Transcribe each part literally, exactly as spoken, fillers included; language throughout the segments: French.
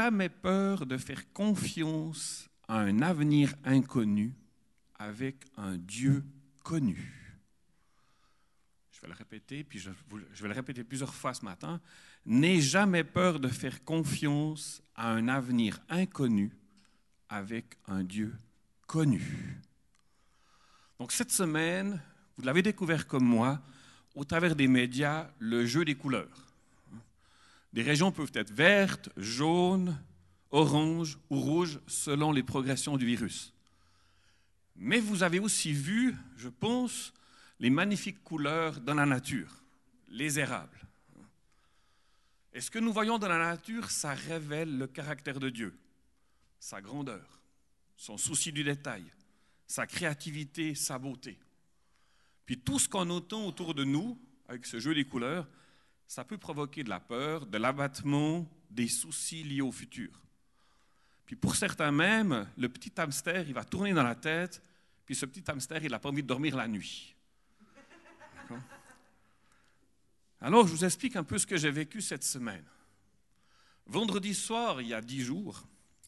jamais peur de faire confiance à un avenir inconnu avec un Dieu connu. Je vais le répéter, puis je, je vais le répéter plusieurs fois ce matin. N'aie jamais peur de faire confiance à un avenir inconnu avec un Dieu connu. Donc cette semaine, vous l'avez découvert comme moi, au travers des médias, le jeu des couleurs. Des régions peuvent être vertes, jaunes, oranges ou rouges selon les progressions du virus. Mais vous avez aussi vu, je pense, les magnifiques couleurs dans la nature, les érables. Et ce que nous voyons dans la nature, ça révèle le caractère de Dieu, sa grandeur, son souci du détail, sa créativité, sa beauté. Puis tout ce qu'on entend autour de nous, avec ce jeu des couleurs, ça peut provoquer de la peur, de l'abattement, des soucis liés au futur. Puis pour certains même, le petit hamster, il va tourner dans la tête, puis ce petit hamster, il n'a pas envie de dormir la nuit. D'accord? Alors, je vous explique un peu ce que j'ai vécu cette semaine. Vendredi soir, il y a dix jours,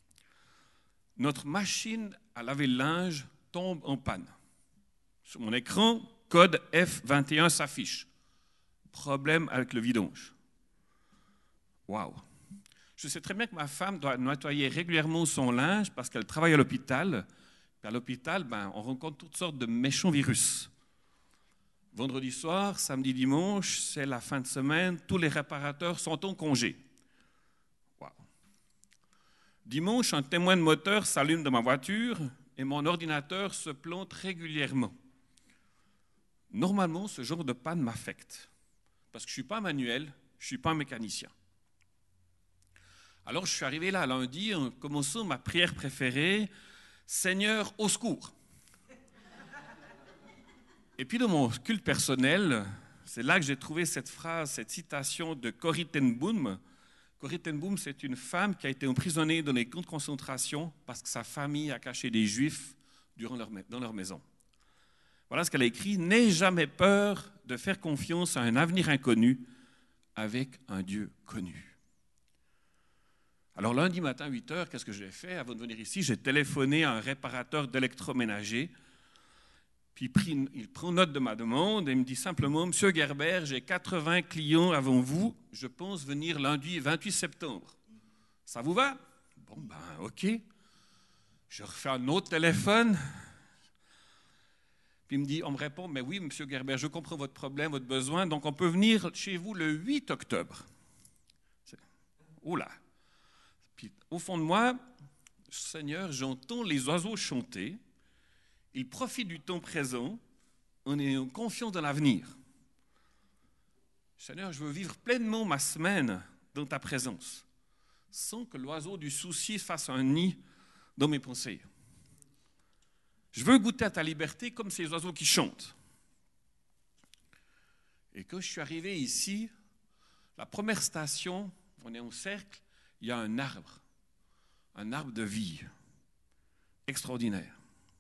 notre machine à laver le linge tombe en panne. Sur mon écran, code F vingt et un s'affiche. Problème avec le vidange. Waouh! Je sais très bien que ma femme doit nettoyer régulièrement son linge parce qu'elle travaille à l'hôpital. Puis à l'hôpital, ben, on rencontre toutes sortes de méchants virus. Vendredi soir, samedi, dimanche, c'est la fin de semaine, tous les réparateurs sont en congé. Waouh! Dimanche, un témoin de moteur s'allume dans ma voiture et mon ordinateur se plante régulièrement. Normalement, ce genre de panne m'affecte. Parce que je ne suis pas manuel, je ne suis pas un mécanicien. Alors je suis arrivé là lundi en commençant ma prière préférée, « Seigneur, au secours ». Et puis dans mon culte personnel, c'est là que j'ai trouvé cette phrase, cette citation de Corrie ten Boom. Corrie ten Boom, c'est une femme qui a été emprisonnée dans les camps de concentration parce que sa famille a caché des Juifs durant leur, dans leur maison. Voilà ce qu'elle a écrit, « N'aie jamais peur de faire confiance à un avenir inconnu avec un Dieu connu. » Alors lundi matin, huit heures, qu'est-ce que j'ai fait? Avant de venir ici, j'ai téléphoné à un réparateur d'électroménager. Puis il, prit, il prend note de ma demande et me dit simplement, « Monsieur Gerber, j'ai quatre-vingts clients avant vous, je pense venir lundi vingt-huit septembre. Ça vous va? » Bon, ben, ok. Je refais un autre téléphone. Puis il me dit, on me répond, mais oui, monsieur Gerber, je comprends votre problème, votre besoin, donc on peut venir chez vous le huit octobre. Oula. Puis au fond de moi, Seigneur, j'entends les oiseaux chanter, ils profitent du temps présent, on est en confiance dans l'avenir. Seigneur, je veux vivre pleinement ma semaine dans ta présence, sans que l'oiseau du souci fasse un nid dans mes pensées. Je veux goûter à ta liberté comme ces oiseaux qui chantent. Et quand je suis arrivé ici, la première station, on est en cercle, il y a un arbre, un arbre de vie, extraordinaire.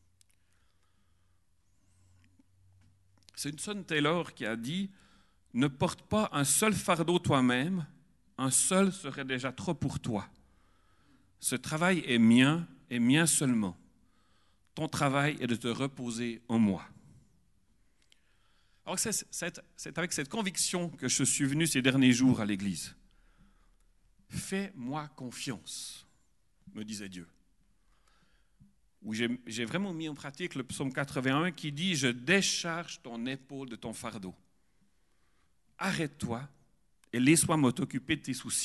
C'est Hudson Taylor qui a dit « Ne porte pas un seul fardeau toi-même, un seul serait déjà trop pour toi. Ce travail est mien et mien seulement. Ton travail est de te reposer en moi. » Alors c'est, c'est, c'est avec cette conviction que je suis venu ces derniers jours à l'église. Fais-moi confiance, me disait Dieu. Où j'ai, j'ai vraiment mis en pratique le psaume quatre-vingt-un qui dit « Je décharge ton épaule de ton fardeau. Arrête-toi et laisse-moi t'occuper de tes soucis. »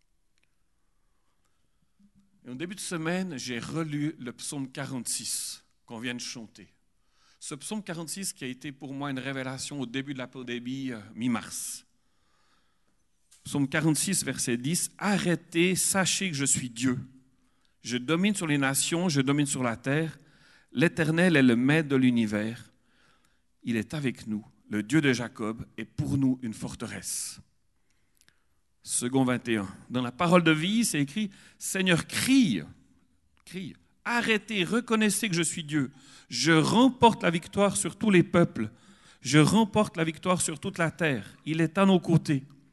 Et en début de semaine, j'ai relu le psaume quarante-six qu'on vient de chanter. Ce psaume quarante-six qui a été pour moi une révélation au début de la pandémie, euh, mi-mars. Psaume quarante-six, verset dix. « Arrêtez, sachez que je suis Dieu. Je domine sur les nations, je domine sur la terre. L'Éternel est le maître de l'univers. Il est avec nous. Le Dieu de Jacob est pour nous une forteresse. » Second vingt et un. Dans la parole de vie, c'est écrit « Seigneur, crie, crie, arrêtez, reconnaissez que je suis Dieu. Je remporte la victoire sur tous les peuples. Je remporte la victoire sur toute la terre. Il est à nos côtés.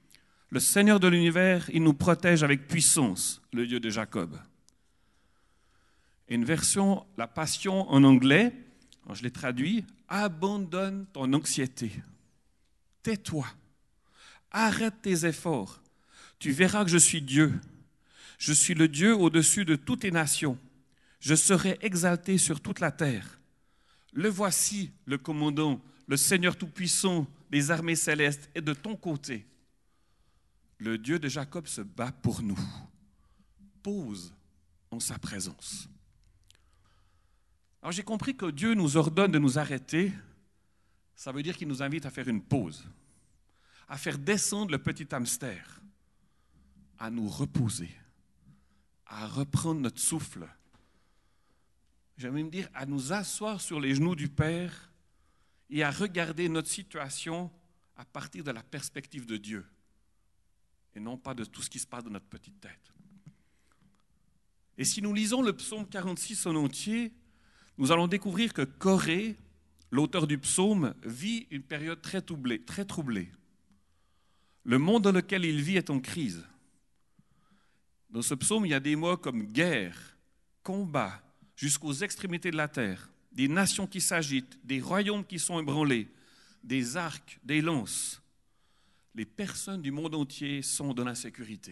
Le Seigneur de l'univers, il nous protège avec puissance, le Dieu de Jacob. Et une version, la Passion en anglais, je l'ai traduit, abandonne ton anxiété. Tais-toi. Arrête tes efforts. Tu verras que je suis Dieu. Je suis le Dieu au-dessus de toutes les nations. Je serai exalté sur toute la terre. Le voici, le commandant, le Seigneur Tout-Puissant des armées célestes est de ton côté. Le Dieu de Jacob se bat pour nous. Pose en sa présence. Alors j'ai compris que Dieu nous ordonne de nous arrêter. Ça veut dire qu'il nous invite à faire une pause, à faire descendre le petit hamster, à nous reposer, à reprendre notre souffle. J'aime même dire à nous asseoir sur les genoux du Père et à regarder notre situation à partir de la perspective de Dieu et non pas de tout ce qui se passe dans notre petite tête. Et si nous lisons le psaume quarante-six en entier, nous allons découvrir que Corée, l'auteur du psaume, vit une période très troublée, très troublée. Le monde dans lequel il vit est en crise. Dans ce psaume, il y a des mots comme guerre, combat, jusqu'aux extrémités de la terre, des nations qui s'agitent, des royaumes qui sont ébranlés, des arcs, des lances. Les personnes du monde entier sont dans l'insécurité.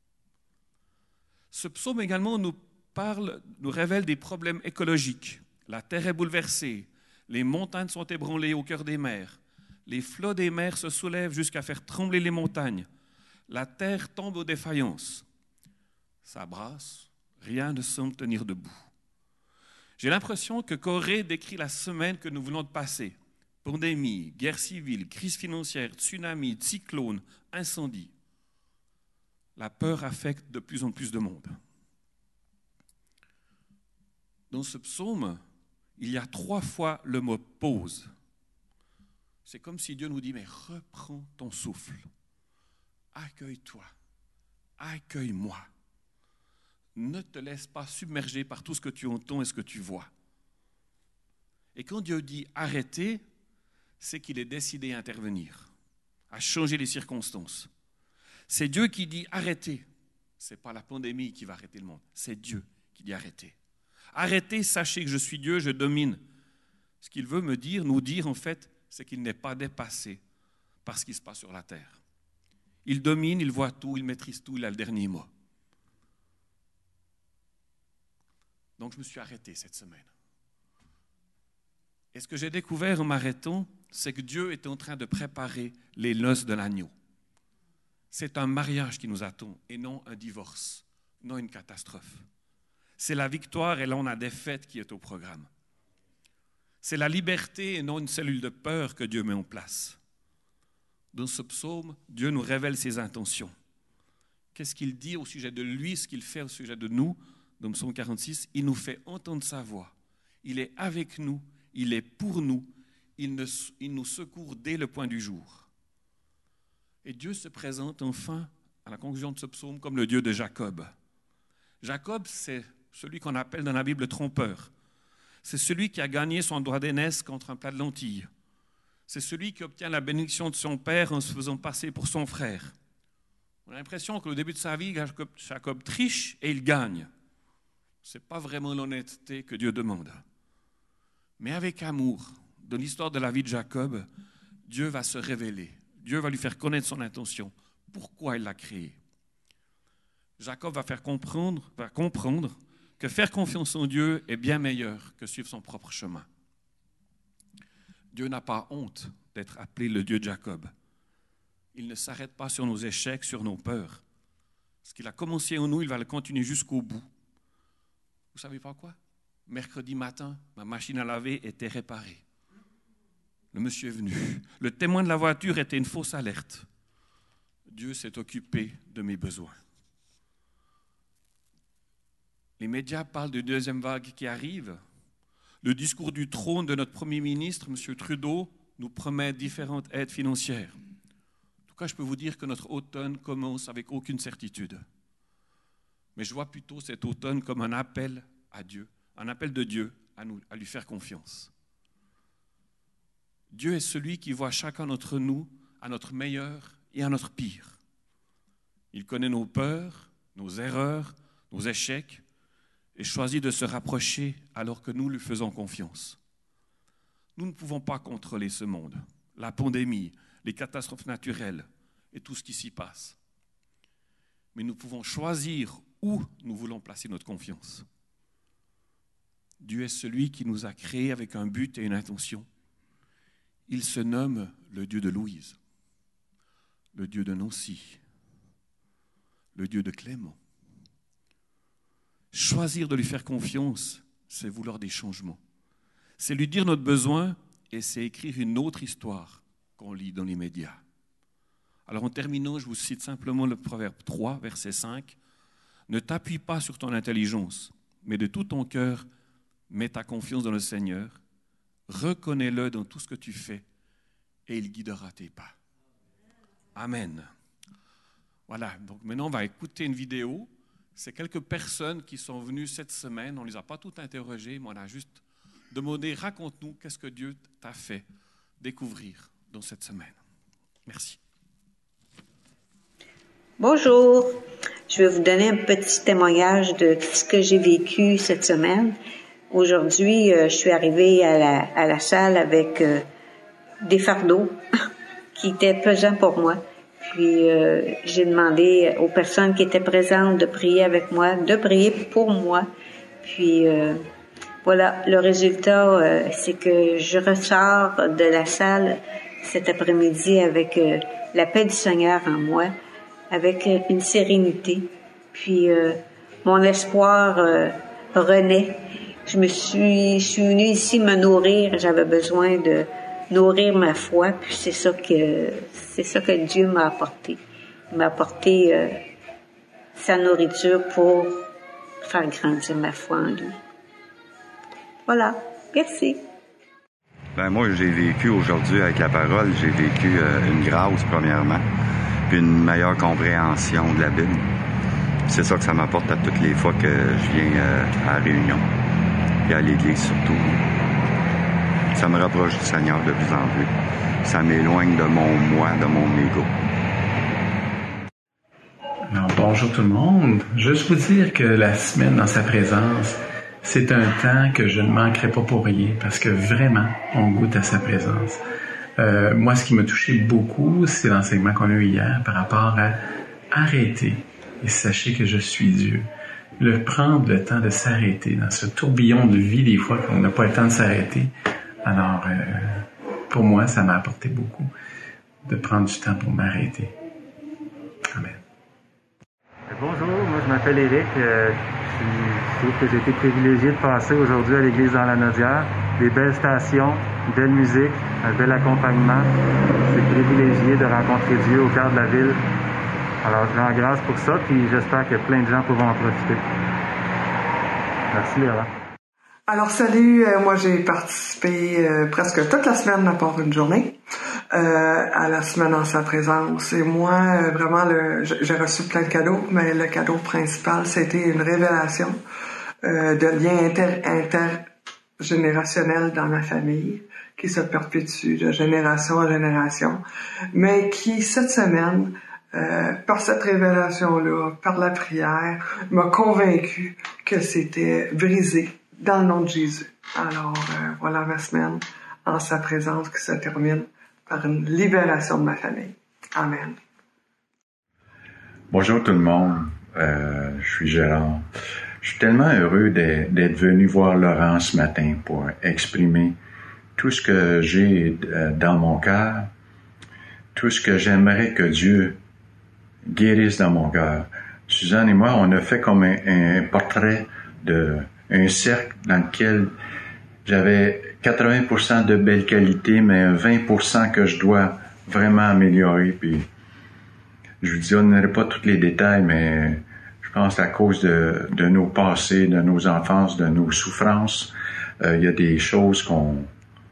Ce psaume également nous parle, nous révèle des problèmes écologiques. La terre est bouleversée, les montagnes sont ébranlées au cœur des mers, les flots des mers se soulèvent jusqu'à faire trembler les montagnes, la terre tombe aux défaillances. Ça brasse, rien ne semble tenir debout. J'ai l'impression que Corée décrit la semaine que nous venons de passer. Pandémie, guerre civile, crise financière, tsunami, cyclone, incendie. La peur affecte de plus en plus de monde. Dans ce psaume, il y a trois fois le mot « pause ». C'est comme si Dieu nous dit « mais reprends ton souffle, accueille-toi, accueille-moi ». Ne te laisse pas submerger par tout ce que tu entends et ce que tu vois. Et quand Dieu dit « arrêtez », c'est qu'il est décidé à intervenir, à changer les circonstances. C'est Dieu qui dit « arrêtez ». Ce n'est pas la pandémie qui va arrêter le monde, c'est Dieu qui dit « arrêtez ». Arrêtez, sachez que je suis Dieu, je domine. Ce qu'il veut me dire, nous dire en fait, c'est qu'il n'est pas dépassé par ce qui se passe sur la terre. Il domine, il voit tout, il maîtrise tout, il a le dernier mot. Donc je me suis arrêté cette semaine. Et ce que j'ai découvert en m'arrêtant, c'est que Dieu est en train de préparer les noces de l'agneau. C'est un mariage qui nous attend et non un divorce, non une catastrophe. C'est la victoire et non la défaite qui est au programme. C'est la liberté et non une cellule de peur que Dieu met en place. Dans ce psaume, Dieu nous révèle ses intentions. Qu'est-ce qu'il dit au sujet de lui, ce qu'il fait au sujet de nous? Dans le psaume quarante-six, il nous fait entendre sa voix. Il est avec nous, il est pour nous, il, ne, il nous secourt dès le point du jour. Et Dieu se présente enfin, à la conclusion de ce psaume, comme le Dieu de Jacob. Jacob, c'est celui qu'on appelle dans la Bible trompeur. C'est celui qui a gagné son droit d'aînesse contre un plat de lentilles. C'est celui qui obtient la bénédiction de son père en se faisant passer pour son frère. On a l'impression qu'au début de sa vie, Jacob, Jacob triche et il gagne. Ce n'est pas vraiment l'honnêteté que Dieu demande. Mais avec amour, dans l'histoire de la vie de Jacob, Dieu va se révéler. Dieu va lui faire connaître son intention. Pourquoi il l'a créé? Jacob va faire comprendre, va comprendre que faire confiance en Dieu est bien meilleur que suivre son propre chemin. Dieu n'a pas honte d'être appelé le Dieu de Jacob. Il ne s'arrête pas sur nos échecs, sur nos peurs. Ce qu'il a commencé en nous, il va le continuer jusqu'au bout. Vous savez pas quoi? Mercredi matin, ma machine à laver était réparée. Le monsieur est venu. Le témoin de la voiture était une fausse alerte. Dieu s'est occupé de mes besoins. Les médias parlent de deuxième vague qui arrive. Le discours du trône de notre Premier ministre, M. Trudeau, nous promet différentes aides financières. En tout cas, je peux vous dire que notre automne commence avec aucune certitude. Mais je vois plutôt cet automne comme un appel à Dieu, un appel de Dieu à, nous, à lui faire confiance. Dieu est celui qui voit chacun d'entre nous à notre meilleur et à notre pire. Il connaît nos peurs, nos erreurs, nos échecs, et choisit de se rapprocher alors que nous lui faisons confiance. Nous ne pouvons pas contrôler ce monde, la pandémie, les catastrophes naturelles et tout ce qui s'y passe. Mais nous pouvons choisir où nous voulons placer notre confiance. Dieu est celui qui nous a créés avec un but et une intention. Il se nomme le Dieu de Louise, le Dieu de Nancy, le Dieu de Clément. Choisir de lui faire confiance, c'est vouloir des changements. C'est lui dire notre besoin et c'est écrire une autre histoire qu'on lit dans les médias. Alors en terminant, je vous cite simplement le proverbe trois, verset cinq. « Ne t'appuie pas sur ton intelligence, mais de tout ton cœur, mets ta confiance dans le Seigneur. Reconnais-le dans tout ce que tu fais et il guidera tes pas. » Amen. Voilà, donc maintenant on va écouter une vidéo. C'est quelques personnes qui sont venues cette semaine. On ne les a pas toutes interrogées, mais on a juste demandé, raconte-nous qu'est-ce que Dieu t'a fait découvrir dans cette semaine. Merci. Bonjour, je vais vous donner un petit témoignage de ce que j'ai vécu cette semaine. Aujourd'hui, euh, je suis arrivée à la, à la salle avec euh, des fardeaux qui étaient pesants pour moi. Puis euh, j'ai demandé aux personnes qui étaient présentes de prier avec moi, de prier pour moi. Puis euh, voilà, le résultat, euh, c'est que je ressors de la salle cet après-midi avec euh, la paix du Seigneur en moi, avec euh, une sérénité. Puis euh, mon espoir euh, renaît. Je me suis, je suis venue ici me nourrir. J'avais besoin de nourrir ma foi, puis c'est ça que c'est ça que Dieu m'a apporté. Il m'a apporté euh, sa nourriture pour faire grandir ma foi en lui. Voilà, merci. Ben moi, j'ai vécu aujourd'hui avec la parole, j'ai vécu euh, une grâce premièrement, puis une meilleure compréhension de la Bible. C'est ça que ça m'apporte à toutes les fois que je viens euh, à la réunion et à l'église surtout. Ça me rapproche du Seigneur de plus en plus. Ça m'éloigne de mon moi, de mon ego. Alors, bonjour tout le monde. Juste vous dire que la semaine dans sa présence, c'est un temps que je ne manquerai pas pour rien, parce que vraiment, on goûte à sa présence. Euh, moi, ce qui m'a touché beaucoup, c'est l'enseignement qu'on a eu hier par rapport à arrêter et sachez que je suis Dieu. Le prendre le temps de s'arrêter dans ce tourbillon de vie, des fois qu'on n'a pas le temps de s'arrêter. Alors, euh, pour moi, ça m'a apporté beaucoup de prendre du temps pour m'arrêter. Amen. Bonjour, moi je m'appelle Éric. Euh, je trouve que j'ai été privilégié de passer aujourd'hui à l'église dans la Nodière. Des belles stations, une belle musique, un bel accompagnement. Je suis privilégié de rencontrer Dieu au cœur de la ville. Alors je rends grâce pour ça, puis j'espère que plein de gens pourront en profiter. Merci Léa. Alors salut, euh, moi j'ai participé euh, presque toute la semaine à part une journée euh, à la semaine en sa présence. Et moi, euh, vraiment, le, j'ai reçu plein de cadeaux, mais le cadeau principal, c'était une révélation euh, de lien inter, intergénérationnel dans ma famille qui se perpétue de génération en génération, mais qui, cette semaine, euh, par cette révélation-là, par la prière, m'a convaincu que c'était brisé dans le nom de Jésus. Alors, euh, voilà ma semaine en sa présence qui se termine par une libération de ma famille. Amen. Bonjour tout le monde, euh, je suis Gérard. Je suis tellement heureux d'être, d'être venu voir Laurent ce matin pour exprimer tout ce que j'ai dans mon cœur, tout ce que j'aimerais que Dieu guérisse dans mon cœur. Suzanne et moi, on a fait comme un, un portrait de un cercle dans lequel j'avais quatre-vingts pour cent de belles qualités, mais vingt pour cent que je dois vraiment améliorer. Puis je vous donnerai pas tous les détails, mais je pense à cause de, de nos passés, de nos enfances, de nos souffrances, euh, il y a des choses qu'on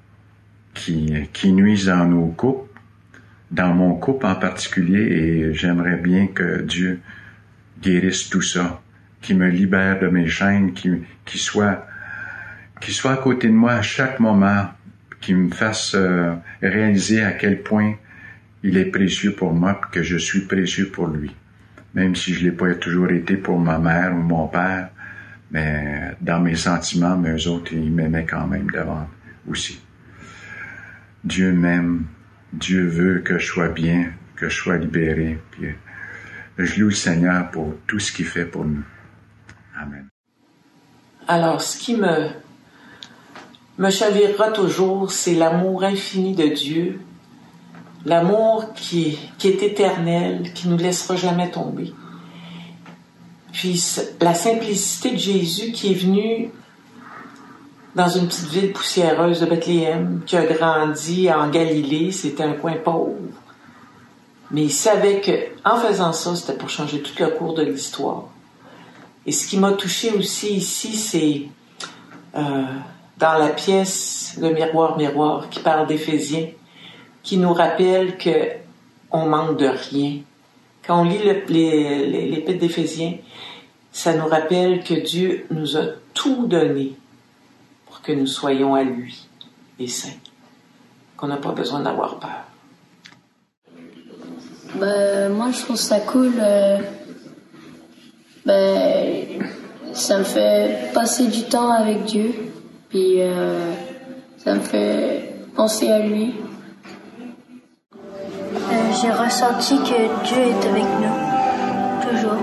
qui, qui nuisent dans nos couples, dans mon couple en particulier, et j'aimerais bien que Dieu guérisse tout ça, qui me libère de mes chaînes, qui, qui soit, qui soit à côté de moi à chaque moment, qui me fasse euh, réaliser à quel point il est précieux pour moi, que je suis précieux pour lui. même si je l'ai pas toujours été pour ma mère ou mon père, mais dans mes sentiments, mais eux autres, ils m'aimaient quand même devant aussi. Dieu m'aime, Dieu veut que je sois bien, que je sois libéré, puis je loue le Seigneur pour tout ce qu'il fait pour nous. Amen. Alors, ce qui me, me chavirera toujours, c'est l'amour infini de Dieu, l'amour qui, qui est éternel, qui nous laissera jamais tomber. Puis la simplicité de Jésus qui est venu dans une petite ville poussiéreuse de Bethléem, qui a grandi en Galilée, c'était un coin pauvre. Mais il savait qu'en faisant ça, c'était pour changer tout le cours de l'histoire. Et ce qui m'a touché aussi ici, c'est euh, dans la pièce « Le miroir, miroir » qui parle d'Éphésiens, qui nous rappelle qu'on manque de rien. Quand on lit le, les, les, l'épître d'Éphésiens, ça nous rappelle que Dieu nous a tout donné pour que nous soyons à lui et saints, qu'on n'a pas besoin d'avoir peur. Ben, moi, je trouve ça cool. Euh, ben, ça me fait passer du temps avec Dieu, puis euh, ça me fait penser à lui. Euh, j'ai ressenti que Dieu est avec nous, toujours.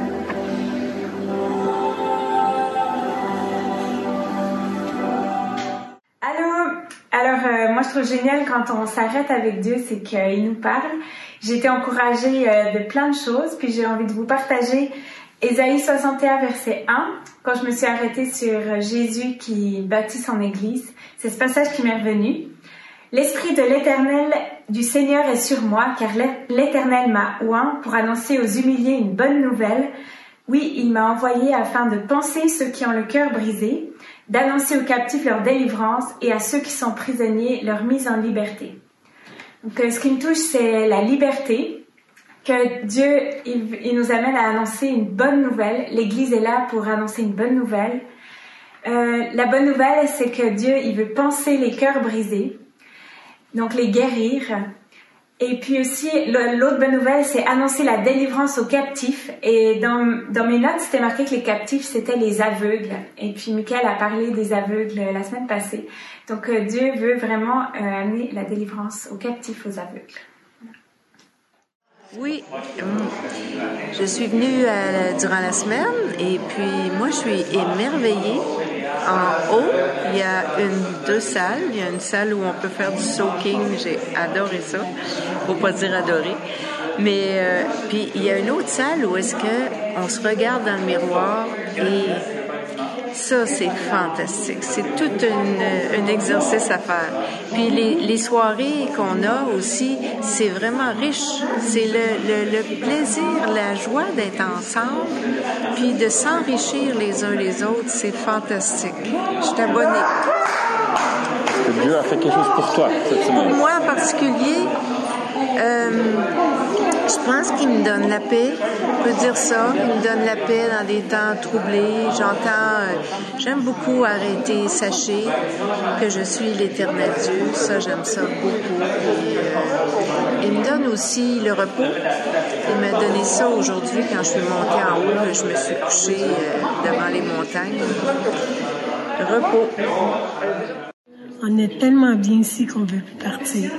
Alors, euh, moi, je trouve génial quand on s'arrête avec Dieu, c'est qu'il nous parle. J'ai été encouragée euh, de plein de choses, puis j'ai envie de vous partager Ésaïe soixante et un, verset un. Quand je me suis arrêtée sur Jésus qui bâtit son Église, c'est ce passage qui m'est revenu. « L'Esprit de l'Éternel, du Seigneur est sur moi, car l'Éternel m'a oint pour annoncer aux humiliés une bonne nouvelle. Oui, il m'a envoyé afin de panser ceux qui ont le cœur brisé, d'annoncer aux captifs leur délivrance et à ceux qui sont prisonniers leur mise en liberté. » Donc, ce qui me touche, c'est la liberté, que Dieu il, il nous amène à annoncer une bonne nouvelle. L'Église est là pour annoncer une bonne nouvelle. Euh, la bonne nouvelle, c'est que Dieu il veut panser les cœurs brisés, donc les guérir. Et puis aussi, l'autre bonne nouvelle, c'est annoncer la délivrance aux captifs. Et dans, dans mes notes, c'était marqué que les captifs, c'était les aveugles. Et puis, Michael a parlé des aveugles la semaine passée. Donc, euh, Dieu veut vraiment euh, amener la délivrance aux captifs, aux aveugles. Oui, je suis venue euh, durant la semaine et puis moi, je suis émerveillée. En haut, il y a une, deux salles. Il y a une salle où on peut faire du soaking. J'ai adoré ça. Faut pas dire adorer. Mais euh, puis il y a une autre salle où est-ce que on se regarde dans le miroir et ça, c'est fantastique. C'est tout une, un exercice à faire. Puis les, les soirées qu'on a aussi, c'est vraiment riche. C'est le, le, le plaisir, la joie d'être ensemble, puis de s'enrichir les uns les autres, c'est fantastique. Je suis abonnée. Est-ce que Dieu a fait quelque chose pour toi cette semaine? Pour moi en particulier, euh, je pense qu'il me donne la paix. On peut dire ça. Il me donne la paix dans des temps troublés. J'entends, euh, j'aime beaucoup arrêter, sachez que je suis l'Éternel Dieu. Ça, j'aime ça beaucoup. Et, euh, il me donne aussi le repos. Il m'a donné ça aujourd'hui quand je suis montée en haut, que je me suis couchée euh, devant les montagnes. Le repos. On est tellement bien ici qu'on veut plus partir.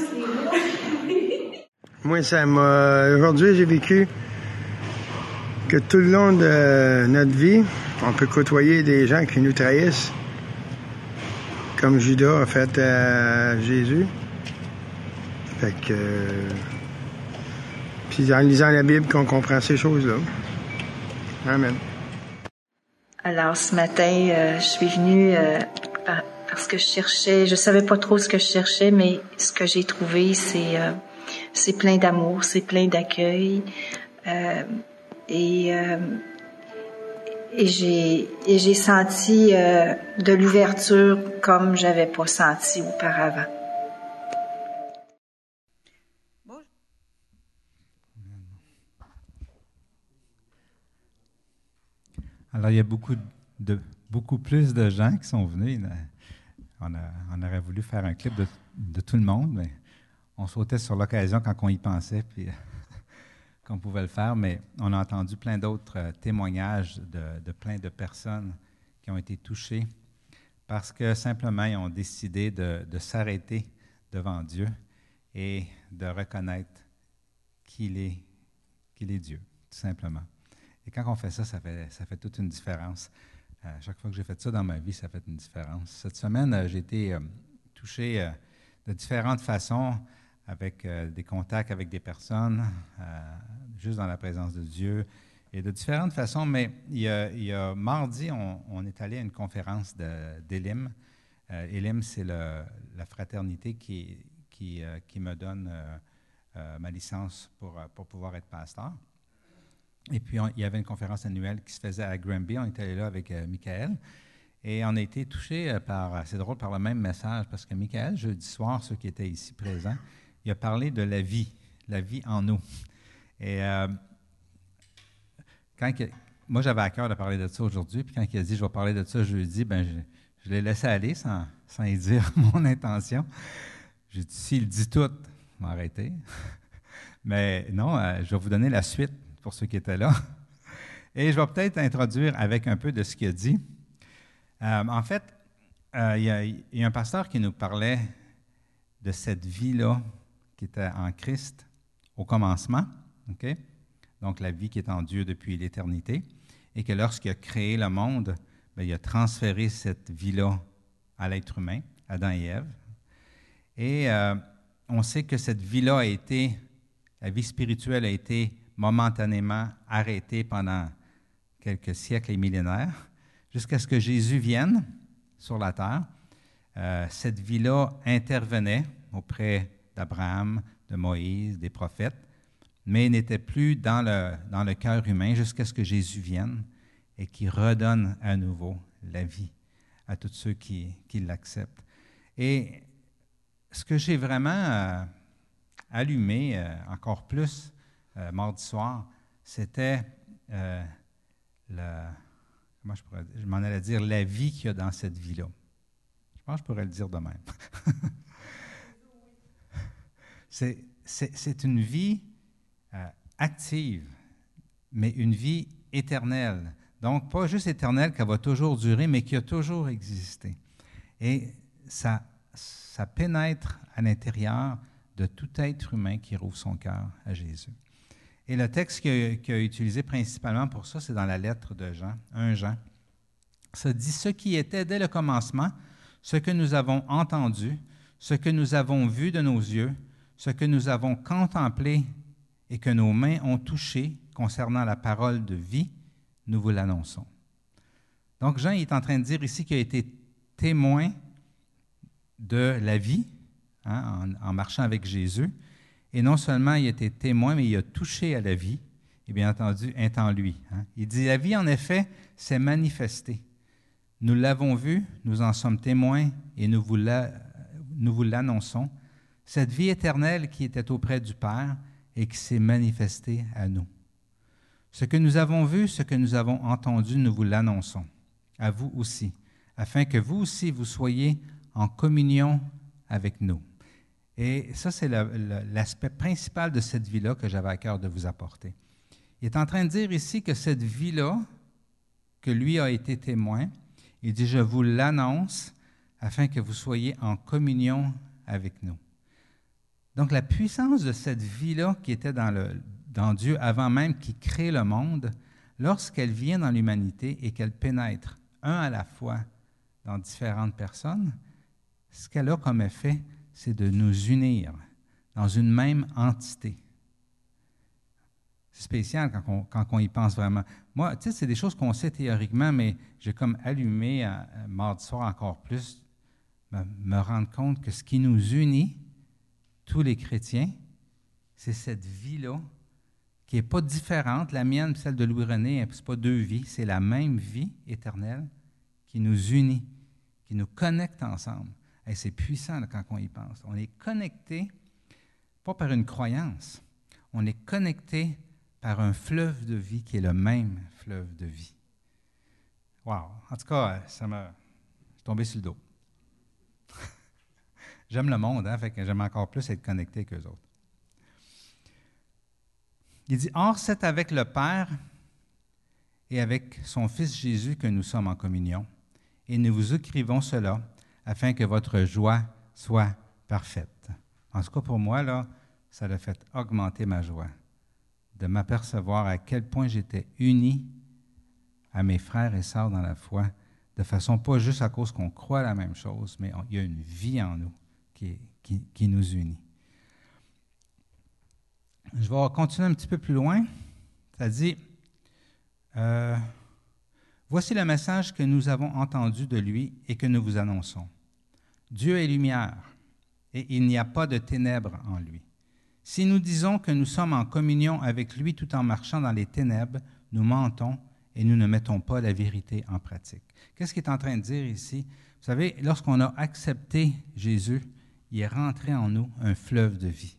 Moi, ça m'a... Aujourd'hui, j'ai vécu que tout le long de notre vie, on peut côtoyer des gens qui nous trahissent, comme Judas a fait à Jésus. Fait que... Puis en lisant la Bible qu'on comprend ces choses-là. Amen. Alors, ce matin, euh, je suis venue euh, par, parce que je cherchais... Je savais pas trop ce que je cherchais, mais ce que j'ai trouvé, c'est... Euh, c'est plein d'amour, c'est plein d'accueil. Euh, et, euh, et, j'ai, et j'ai senti euh, de l'ouverture comme j'avais pas senti auparavant. Alors, il y a beaucoup, de, beaucoup plus de gens qui sont venus. On, a, on aurait voulu faire un clip de, de tout le monde, mais on sautait sur l'occasion quand on y pensait. Puis, qu'on pouvait le faire, mais on a entendu plein d'autres euh, témoignages de, de plein de personnes qui ont été touchées parce que simplement ils ont décidé de, de s'arrêter devant Dieu et de reconnaître qu'il est, qu'il est Dieu, tout simplement. Et quand on fait ça, ça fait, ça fait toute une différence. Euh, chaque fois que j'ai fait ça dans ma vie, ça fait une différence. Cette semaine, euh, j'ai été euh, touché euh, de différentes façons, avec euh, des contacts avec des personnes, euh, juste dans la présence de Dieu, et de différentes façons. Mais il y a, il y a mardi, on, on est allé à une conférence de, d'Élim. Euh, Élim, c'est le, la fraternité qui, qui, euh, qui me donne euh, euh, ma licence pour, pour pouvoir être pasteur. Et puis, on, il y avait une conférence annuelle qui se faisait à Granby. On était allé là avec euh, Michael. Et on a été touchés par, c'est drôle, par le même message, parce que Michael, jeudi soir, ceux qui étaient ici présents, il a parlé de la vie, la vie en nous. Et euh, quand il, moi, j'avais à cœur de parler de ça aujourd'hui, puis quand il a dit « je vais parler de ça jeudi », ben je, je l'ai laissé aller sans, sans y dire mon intention. J'ai dit « s'il dit tout, je vais m'arrêter ». Mais non, euh, je vais vous donner la suite pour ceux qui étaient là. Et je vais peut-être introduire avec un peu de ce qu'il a dit. Euh, en fait, euh, il, y a, il y a un pasteur qui nous parlait de cette vie-là qui était en Christ au commencement, okay? Donc la vie qui est en Dieu depuis l'éternité, et que lorsqu'il a créé le monde, bien, il a transféré cette vie-là à l'être humain, Adam et Ève. Et euh, on sait que cette vie-là a été, la vie spirituelle a été momentanément arrêtée pendant quelques siècles et millénaires, jusqu'à ce que Jésus vienne sur la terre. Euh, cette vie-là intervenait auprès d'Abraham, de Moïse, des prophètes, mais n'était plus dans le, dans le cœur humain jusqu'à ce que Jésus vienne et qui redonne à nouveau la vie à tous ceux qui, qui l'acceptent. Et ce que j'ai vraiment euh, allumé euh, encore plus euh, mardi soir, c'était euh, le... Comment je pourrais dire? Je m'en allais dire la vie qu'il y a dans cette vie-là. Je pense que je pourrais le dire de même. c'est, c'est, c'est une vie euh, active, mais une vie éternelle. Donc, pas juste éternelle, qu'elle va toujours durer, mais qui a toujours existé. Et ça, ça pénètre à l'intérieur de tout être humain qui rouvre son cœur à Jésus. Et le texte qu'il a, qu'il a utilisé principalement pour ça, c'est dans la lettre de Jean, premier Jean. Ça dit « Ce qui était dès le commencement, ce que nous avons entendu, ce que nous avons vu de nos yeux, ce que nous avons contemplé et que nos mains ont touché concernant la parole de vie, nous vous l'annonçons. » Donc Jean est en train de dire ici qu'il a été témoin de la vie, hein, en, en marchant avec Jésus. Et non seulement il a été témoin, mais il a touché à la vie, et bien entendu, est en lui. Hein. Il dit, la vie, en effet, s'est manifestée. Nous l'avons vue, nous en sommes témoins, et nous vous, la, nous vous l'annonçons. Cette vie éternelle qui était auprès du Père et qui s'est manifestée à nous. Ce que nous avons vu, ce que nous avons entendu, nous vous l'annonçons, à vous aussi, afin que vous aussi, vous soyez en communion avec nous. Et ça, c'est le, le, l'aspect principal de cette vie-là que j'avais à cœur de vous apporter. Il est en train de dire ici que cette vie-là, que lui a été témoin, il dit « Je vous l'annonce afin que vous soyez en communion avec nous. » Donc, la puissance de cette vie-là qui était dans, le, dans Dieu avant même qu'il crée le monde, lorsqu'elle vient dans l'humanité et qu'elle pénètre un à la fois dans différentes personnes, ce qu'elle a comme effet, c'est de nous unir dans une même entité. C'est spécial quand on, quand on y pense vraiment. Moi, tu sais, c'est des choses qu'on sait théoriquement, mais j'ai comme allumé à, à mardi soir encore plus, me, me rendre compte que ce qui nous unit, tous les chrétiens, c'est cette vie-là qui n'est pas différente. La mienne, celle de Louis-René, ce n'est pas deux vies, c'est la même vie éternelle qui nous unit, qui nous connecte ensemble. Et c'est puissant là, quand on y pense. On est connecté, pas par une croyance, on est connecté par un fleuve de vie qui est le même fleuve de vie. Wow! En tout cas, ça m'a... Je suis tombé sur le dos. J'aime le monde, hein, fait que j'aime encore plus être connecté qu'eux autres. Il dit, « Or, c'est avec le Père et avec son Fils Jésus que nous sommes en communion, et nous vous écrivons cela afin que votre joie soit parfaite. » En tout cas, pour moi, là, ça a fait augmenter ma joie, de m'apercevoir à quel point j'étais uni à mes frères et sœurs dans la foi, de façon pas juste à cause qu'on croit la même chose, mais on, il y a une vie en nous qui, qui, qui nous unit. Je vais continuer un petit peu plus loin. Ça dit, euh, « Voici le message que nous avons entendu de lui et que nous vous annonçons. Dieu est lumière, et il n'y a pas de ténèbres en lui. Si nous disons que nous sommes en communion avec lui tout en marchant dans les ténèbres, nous mentons et nous ne mettons pas la vérité en pratique. » Qu'est-ce qu'il est en train de dire ici? Vous savez, lorsqu'on a accepté Jésus, il est rentré en nous un fleuve de vie.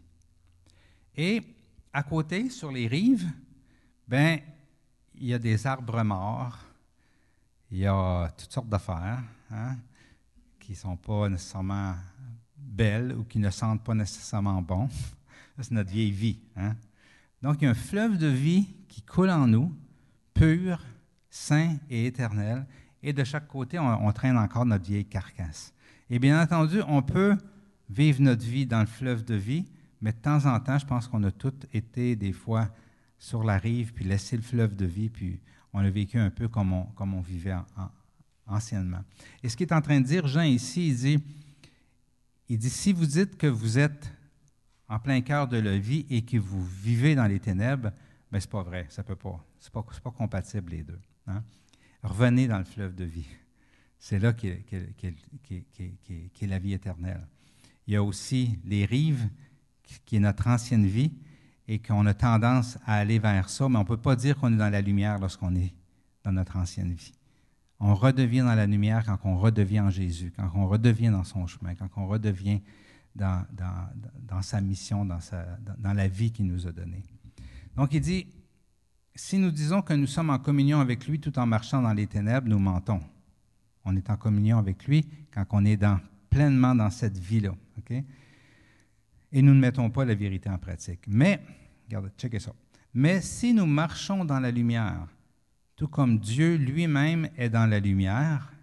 Et à côté, sur les rives, ben, il y a des arbres morts, il y a toutes sortes d'affaires hein, qui ne sont pas nécessairement belles ou qui ne sentent pas nécessairement bon. Ça, c'est notre vieille vie. Hein? Donc, il y a un fleuve de vie qui coule en nous, pur, saint et éternel, et de chaque côté, on, on traîne encore notre vieille carcasse. Et bien entendu, on peut vivre notre vie dans le fleuve de vie, mais de temps en temps, je pense qu'on a tous été des fois sur la rive, puis laissé le fleuve de vie, puis on a vécu un peu comme on, comme on vivait en, en, anciennement. Et ce qu'il est en train de dire, Jean, ici, il dit, il dit, si vous dites que vous êtes en plein cœur de la vie et que vous vivez dans les ténèbres, bien, ce n'est pas vrai, ça ne peut pas. Ce n'est pas, c'est pas compatible, les deux. Hein? Revenez dans le fleuve de vie. C'est là qu'est, qu'est, qu'est, qu'est, qu'est, qu'est la vie éternelle. Il y a aussi les rives, qui est notre ancienne vie, et qu'on a tendance à aller vers ça, mais on ne peut pas dire qu'on est dans la lumière lorsqu'on est dans notre ancienne vie. On redevient dans la lumière quand on redevient en Jésus, quand on redevient dans son chemin, quand on redevient dans, dans, dans sa mission, dans, sa, dans, dans la vie qu'il nous a donnée. Donc, il dit, si nous disons que nous sommes en communion avec lui tout en marchant dans les ténèbres, nous mentons. On est en communion avec lui quand on est dans, pleinement dans cette vie-là. Okay? Et nous ne mettons pas la vérité en pratique. Mais, regardez, checkez ça. Mais si nous marchons dans la lumière, tout comme Dieu lui-même est dans la lumière,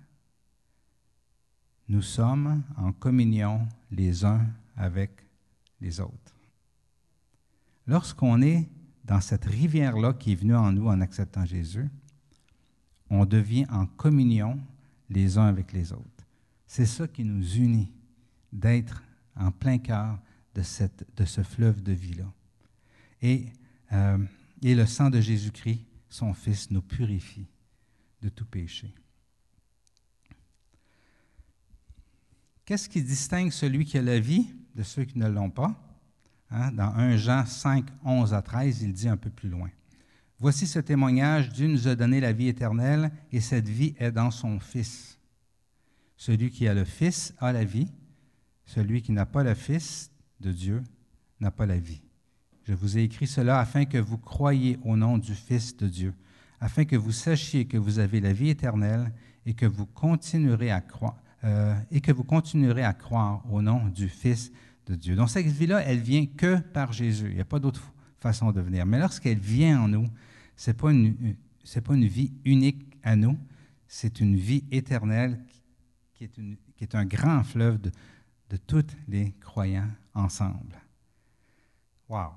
nous sommes en communion les uns avec les autres. Lorsqu'on est dans cette rivière-là qui est venue en nous en acceptant Jésus, on devient en communion les uns avec les autres. C'est ça qui nous unit, d'être en plein cœur de, cette, de ce fleuve de vie-là. Et, euh, et le sang de Jésus-Christ, son Fils, nous purifie de tout péché. Qu'est-ce qui distingue celui qui a la vie de ceux qui ne l'ont pas? Hein? Dans premier Jean cinq, onze à treize, il dit un peu plus loin. « Voici ce témoignage, Dieu nous a donné la vie éternelle, et cette vie est dans son Fils. Celui qui a le Fils a la vie, celui qui n'a pas le Fils de Dieu n'a pas la vie. Je vous ai écrit cela afin que vous croyiez au nom du Fils de Dieu, afin que vous sachiez que vous avez la vie éternelle et que vous continuerez à croire, euh, et que vous continuerez à croire au nom du Fils de Dieu. » Donc cette vie-là, elle vient que par Jésus. Il n'y a pas d'autre façon de venir. Mais lorsqu'elle vient en nous, ce n'est pas une, c'est pas une vie unique à nous, c'est une vie éternelle qui est, une, qui est un grand fleuve de, de tous les croyants ensemble. Wow!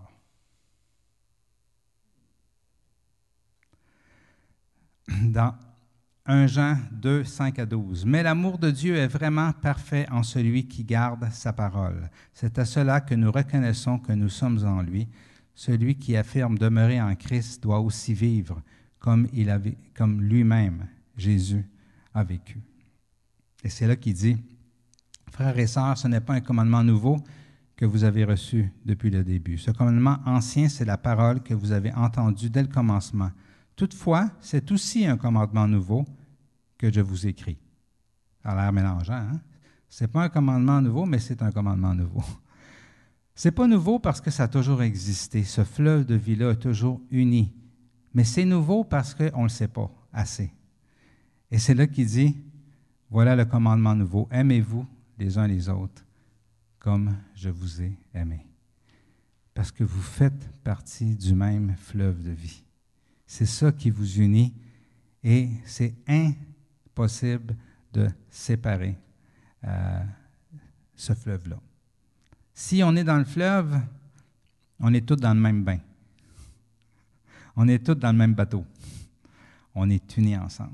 Dans premier Jean deux, cinq à douze. « Mais l'amour de Dieu est vraiment parfait en celui qui garde sa parole. C'est à cela que nous reconnaissons que nous sommes en lui. Celui qui affirme demeurer en Christ doit aussi vivre comme, il avait, comme lui-même, Jésus, a vécu. » Et c'est là qu'il dit, « Frères et sœurs, ce n'est pas un commandement nouveau que vous avez reçu depuis le début. Ce commandement ancien, c'est la parole que vous avez entendue dès le commencement. Toutefois, c'est aussi un commandement nouveau que je vous écris. » Ça a l'air mélangeant, hein? Ce n'est pas un commandement nouveau, mais c'est un commandement nouveau. Ce n'est pas nouveau parce que ça a toujours existé. Ce fleuve de vie-là est toujours uni. Mais c'est nouveau parce qu'on ne le sait pas assez. Et c'est là qu'il dit, voilà le commandement nouveau. Aimez-vous les uns les autres comme je vous ai aimés. parce que vous faites partie du même fleuve de vie. C'est ça qui vous unit et c'est impossible de séparer euh, ce fleuve-là. Si on est dans le fleuve, on est tous dans le même bain. On est tous dans le même bateau. On est unis ensemble.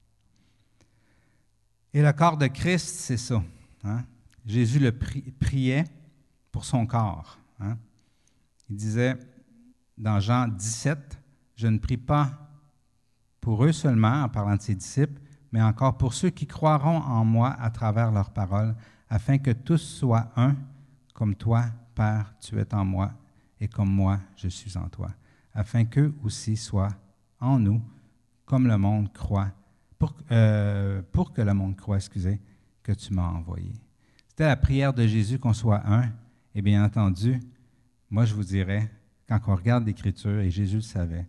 Et le corps de Christ, c'est ça. Hein? Jésus le pri- priait pour son corps. Hein? Il disait dans Jean dix-sept, « Je ne prie pas pour eux seulement, en parlant de ses disciples, mais encore pour ceux qui croiront en moi à travers leurs paroles, afin que tous soient un, comme toi, Père, tu es en moi, et comme moi, je suis en toi, afin qu'eux aussi soient en nous, comme le monde croit, pour, euh, pour que le monde croit, excusez, que tu m'as envoyé. » C'était la prière de Jésus qu'on soit un, et bien entendu, moi je vous dirais, quand on regarde l'Écriture, et Jésus le savait,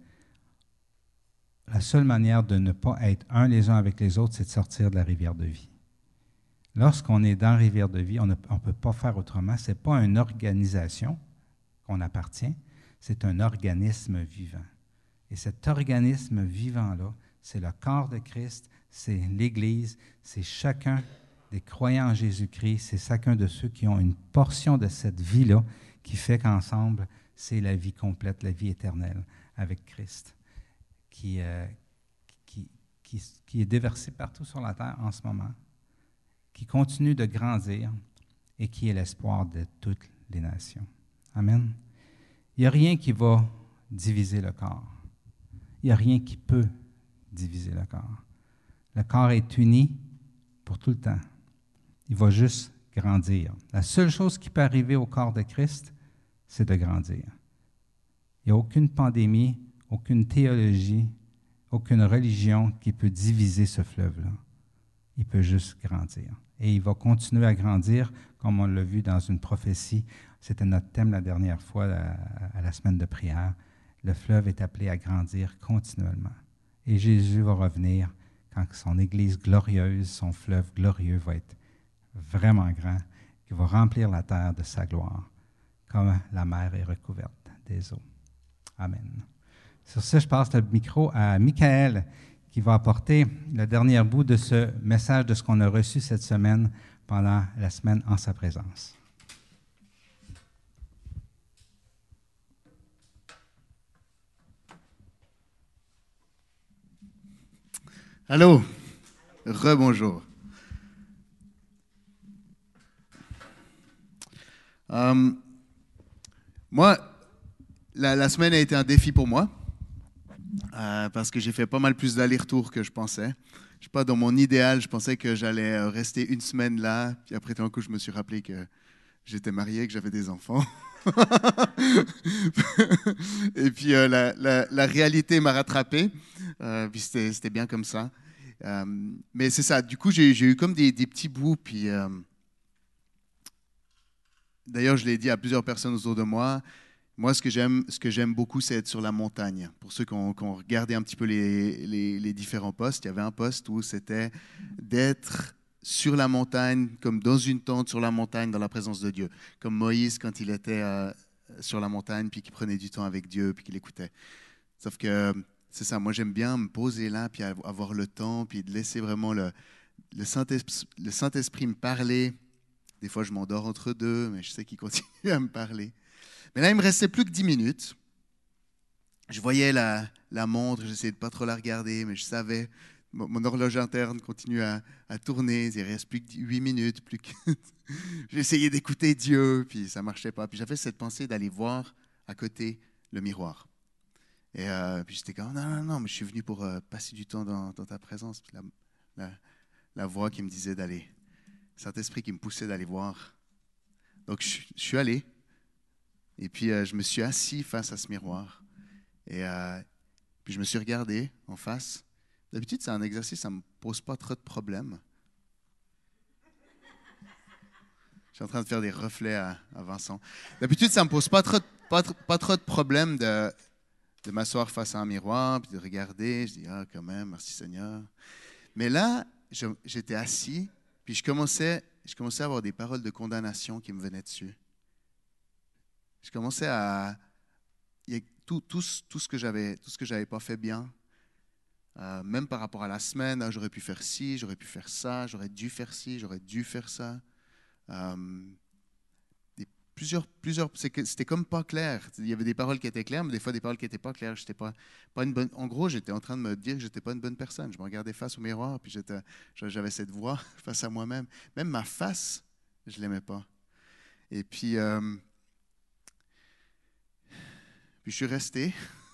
la seule manière de ne pas être un les uns avec les autres, c'est de sortir de la rivière de vie. Lorsqu'on est dans la rivière de vie, on ne peut pas faire autrement. Ce n'est pas une organisation qu'on appartient, c'est un organisme vivant. Et cet organisme vivant-là, c'est le corps de Christ, c'est l'Église, c'est chacun des croyants en Jésus-Christ, c'est chacun de ceux qui ont une portion de cette vie-là qui fait qu'ensemble, c'est la vie complète, la vie éternelle avec Christ, qui, euh, qui, qui, qui est déversée partout sur la terre en ce moment, qui continue de grandir et qui est l'espoir de toutes les nations. Amen. Il n'y a rien qui va diviser le corps. Il n'y a rien qui peut diviser le corps. Le corps est uni pour tout le temps. Il va juste grandir. La seule chose qui peut arriver au corps de Christ, c'est de grandir. Il n'y a aucune pandémie, aucune théologie, aucune religion qui peut diviser ce fleuve-là. Il peut juste grandir. Et il va continuer à grandir, comme on l'a vu dans une prophétie. C'était notre thème la dernière fois à la semaine de prière. Le fleuve est appelé à grandir continuellement. Et Jésus va revenir quand son Église glorieuse, son fleuve glorieux va être vraiment grand, qui va remplir la terre de sa gloire, comme la mer est recouverte des eaux. Amen. Sur ce, je passe le micro à Michael, qui va apporter le dernier bout de ce message de ce qu'on a reçu cette semaine pendant la semaine en sa présence. Allô, rebonjour. Euh, moi, la, la semaine a été un défi pour moi euh, parce que j'ai fait pas mal plus d'allers-retours que je pensais. Je sais pas, dans mon idéal, je pensais que j'allais rester une semaine là, puis après tout d'un coup, je me suis rappelé que j'étais marié, que j'avais des enfants. Et puis euh, la, la, la réalité m'a rattrapé, euh, puis c'était, c'était bien comme ça. Euh, mais c'est ça, du coup j'ai, j'ai eu comme des, des petits bouts, puis euh, d'ailleurs je l'ai dit à plusieurs personnes autour de moi, moi ce que j'aime, ce que j'aime beaucoup c'est être sur la montagne. Pour ceux qui ont, qui ont regardé un petit peu les, les, les différents postes, il y avait un poste où c'était d'être sur la montagne, comme dans une tente sur la montagne, dans la présence de Dieu. Comme Moïse, quand il était euh, sur la montagne, puis qu'il prenait du temps avec Dieu, puis qu'il écoutait. Sauf que, c'est ça, moi j'aime bien me poser là, puis avoir le temps, puis de laisser vraiment le, le, Saint-Esprit, le Saint-Esprit me parler. Des fois, je m'endors entre deux, mais je sais qu'il continue à me parler. Mais là, il me restait plus que dix minutes. Je voyais la, la montre, j'essayais de ne pas trop la regarder, mais je savais... Mon horloge interne continue à, à tourner. Il ne reste plus que huit minutes. Plus que... J'essayais d'écouter Dieu, puis ça ne marchait pas. Puis j'avais cette pensée d'aller voir à côté le miroir. Et euh, puis j'étais comme, non, non, non, mais je suis venu pour euh, passer du temps dans, dans ta présence. Puis la, la, la voix qui me disait d'aller, Saint-Esprit qui me poussait d'aller voir. Donc je, je suis allé. Et puis euh, je me suis assis face à ce miroir. Et euh, puis je me suis regardé en face. D'habitude, c'est un exercice, ça ne me pose pas trop de problèmes. Je suis en train de faire des reflets à, à Vincent. D'habitude, ça ne me pose pas trop, pas, pas trop de problèmes de, de m'asseoir face à un miroir, puis de regarder. Je dis, ah, quand même, merci Seigneur. Mais là, je, j'étais assis, puis je commençais, je commençais à avoir des paroles de condamnation qui me venaient dessus. Je commençais à... Il y a tout, tout, tout ce que j'avais, tout ce que j'avais pas fait bien, euh, même par rapport à la semaine, ah, j'aurais pu faire ci, j'aurais pu faire ça, j'aurais dû faire ci, j'aurais dû faire ça. Euh, et plusieurs, plusieurs, c'est que, c'était comme pas clair. Il y avait des paroles qui étaient claires, mais des fois des paroles qui n'étaient pas claires. J'étais pas, pas une bonne, en gros, j'étais en train de me dire que j'étais pas une bonne personne. Je me regardais face au miroir, puis j'étais, j'avais cette voix face à moi-même. Même ma face, je l'aimais pas. Et puis... Euh, Puis je suis resté.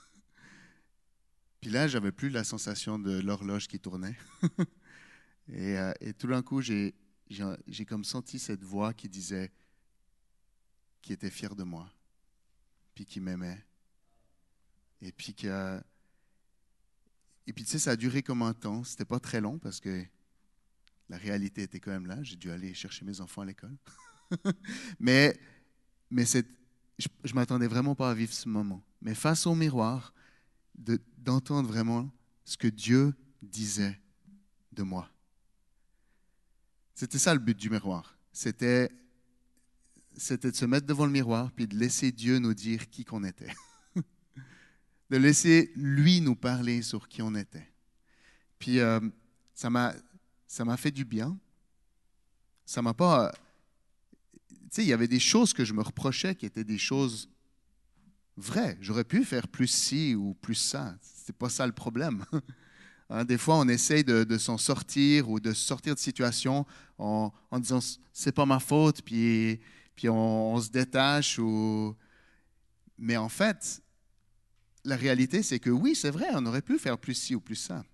Puis là, j'avais plus la sensation de l'horloge qui tournait. et, euh, et tout d'un coup, j'ai, j'ai, j'ai comme senti cette voix qui disait, qui était fière de moi, puis qui m'aimait. Et puis que, et puis tu sais, ça a duré comme un temps. C'était pas très long parce que la réalité était quand même là. J'ai dû aller chercher mes enfants à l'école. mais, mais cette je ne m'attendais vraiment pas à vivre ce moment. Mais face au miroir, de, d'entendre vraiment ce que Dieu disait de moi. C'était ça le but du miroir. C'était, c'était de se mettre devant le miroir puis de laisser Dieu nous dire qui qu'on était. De laisser lui nous parler sur qui on était. Puis euh, ça m'a, ça m'a fait du bien. Ça m'a pas... Tu sais, il y avait des choses que je me reprochais qui étaient des choses vraies. J'aurais pu faire plus ci ou plus ça. C'est pas ça le problème. Hein, des fois, on essaye de, de s'en sortir ou de sortir de situation en, en disant c'est pas ma faute, puis, puis on, on se détache. Ou... Mais en fait, la réalité, c'est que oui, c'est vrai, on aurait pu faire plus ci ou plus ça.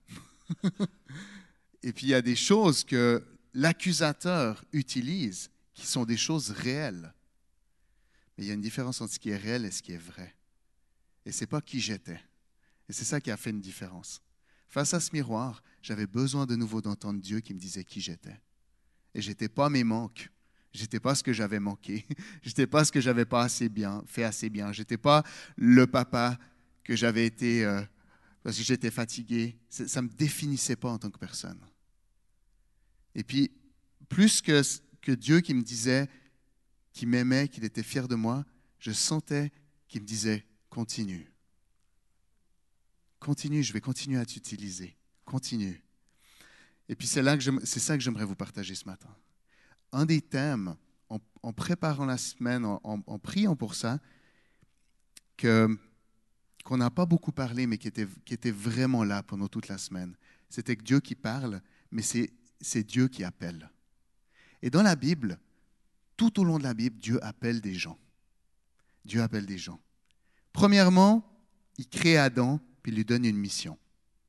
Et puis il y a des choses que l'accusateur utilise qui sont des choses réelles. Mais il y a une différence entre ce qui est réel et ce qui est vrai. Et ce n'est pas qui j'étais. Et c'est ça qui a fait une différence. Face à ce miroir, j'avais besoin de nouveau d'entendre Dieu qui me disait qui j'étais. Et je n'étais pas mes manques. Je n'étais pas ce que j'avais manqué. Je n'étais pas ce que j'avais pas assez bien, fait assez bien. Je n'étais pas le papa que j'avais été euh, parce que j'étais fatigué. Ça ne me définissait pas en tant que personne. Et puis, plus que... que Dieu qui me disait, qu'il m'aimait, qu'il était fier de moi, je sentais qu'il me disait, continue. Continue, je vais continuer à t'utiliser. Continue. Et puis c'est, là que je, c'est ça que j'aimerais vous partager ce matin. Un des thèmes, en, en préparant la semaine, en, en, en priant pour ça, que, qu'on n'a pas beaucoup parlé, mais qui était, qui était vraiment là pendant toute la semaine, c'était que Dieu qui parle, mais c'est, c'est Dieu qui appelle. Et dans la Bible, tout au long de la Bible, Dieu appelle des gens. Dieu appelle des gens. Premièrement, il crée Adam, puis il lui donne une mission.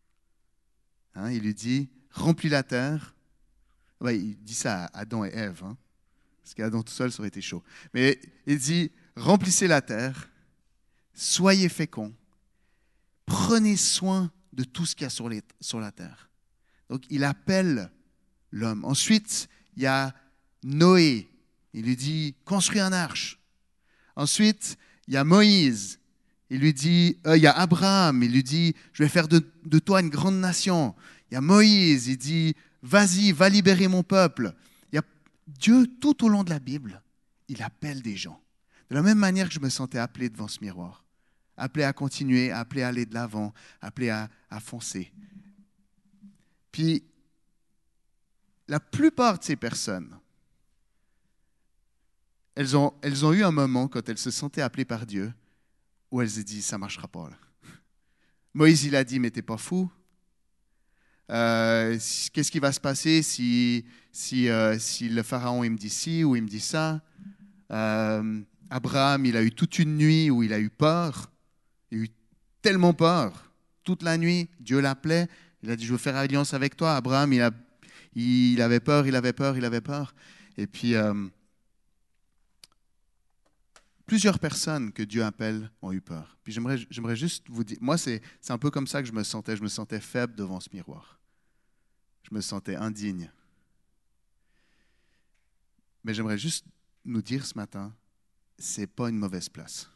Hein, il lui dit, remplis la terre. Ouais, il dit ça à Adam et Ève, hein, parce qu'Adam tout seul, ça aurait été chaud. Mais il dit, remplissez la terre, soyez féconds, prenez soin de tout ce qu'il y a sur, les, sur la terre. Donc, il appelle l'homme. Ensuite, il y a Noé, il lui dit, construis un arche. Ensuite, il y a Moïse, il lui dit, euh, il y a Abraham, il lui dit, je vais faire de, de toi une grande nation. Il y a Moïse, il dit, vas-y, va libérer mon peuple. Il y a Dieu, tout au long de la Bible, il appelle des gens. De la même manière que je me sentais appelé devant ce miroir. Appelé à continuer, appelé à aller de l'avant, appelé à, à foncer. Puis, la plupart de ces personnes, elles ont, elles ont eu un moment quand elles se sentaient appelées par Dieu où elles se disent, ça ne marchera pas là. Moïse, il a dit, mais t'es pas fou. Euh, qu'est-ce qui va se passer si, si, euh, si le pharaon il me dit ci ou il me dit ça? euh, Abraham, il a eu toute une nuit où il a eu peur. Il a eu tellement peur. Toute la nuit, Dieu l'appelait. Il a dit, je veux faire alliance avec toi. Abraham, il a Il avait peur, il avait peur, il avait peur. Et puis, euh, plusieurs personnes que Dieu appelle ont eu peur. Puis j'aimerais, j'aimerais juste vous dire, moi, c'est, c'est un peu comme ça que je me sentais. Je me sentais faible devant ce miroir. Je me sentais indigne. Mais j'aimerais juste nous dire ce matin, c'est pas une mauvaise place.